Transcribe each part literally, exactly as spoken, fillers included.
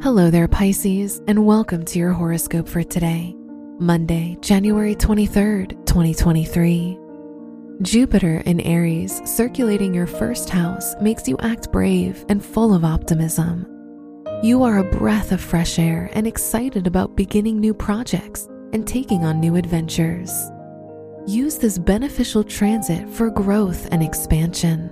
Hello there, Pisces, and welcome to your horoscope for today, Monday, January twenty-third, twenty twenty-three. Jupiter in Aries circulating your first house makes you act brave and full of optimism. You are a breath of fresh air and excited about beginning new projects and taking on new adventures. Use this beneficial transit for growth and expansion.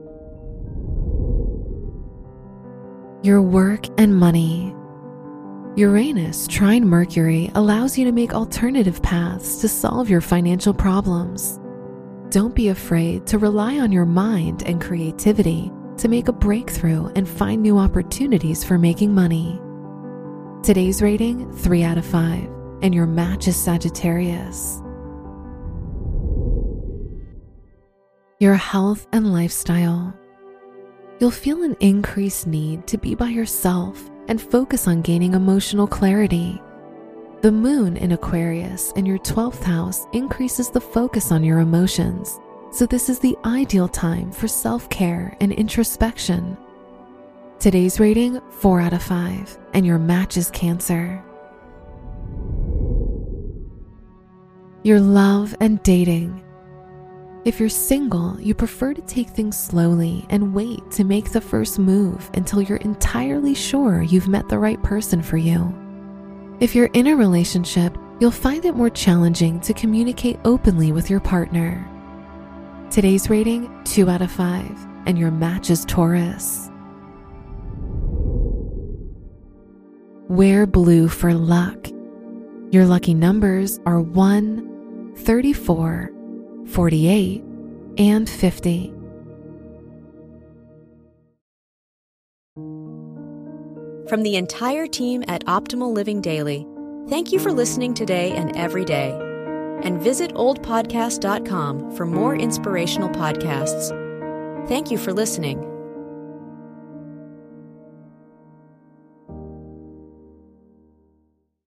Your work and money. Uranus trine Mercury allows you to make alternative paths to solve your financial problems. Don't be afraid to rely on your mind and creativity to make a breakthrough and find new opportunities for making money. Today's rating, three out of five, and your match is Sagittarius. Your health and lifestyle. You'll feel an increased need to be by yourself and focus on gaining emotional clarity. The moon in Aquarius in your twelfth house increases the focus on your emotions, so this is the ideal time for self-care and introspection. Today's rating, four out of five, and your match is Cancer. Your love and dating. If you're single, you prefer to take things slowly and wait to make the first move until you're entirely sure you've met the right person for you. If you're in a relationship, you'll find it more challenging to communicate openly with your partner. Today's rating, two out of five, and your match is Taurus. Wear blue for luck. Your lucky numbers are one, thirty-four, forty-eight, and fifty. From the entire team at Optimal Living Daily, thank you for listening today and every day. And visit old podcast dot com for more inspirational podcasts. Thank you for listening.